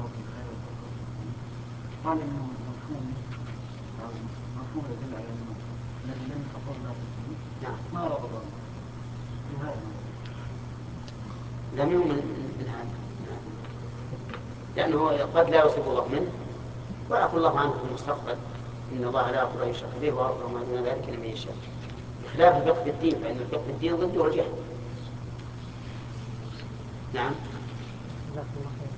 قال انه مفهوم يدل على انه الذي لم يتفضل له ما ربط من هذا لم يؤمن من هذا، لأنه قد لا يصيب الله منه ويعفو الله عنه في المستقبل، إن الله لا يغفر أن يشرك به ويغفر ما دون ذلك لمن يشاء، بخلاف الفقه في الدين، فإن الفقه في الدين ضده الجهل. نعم.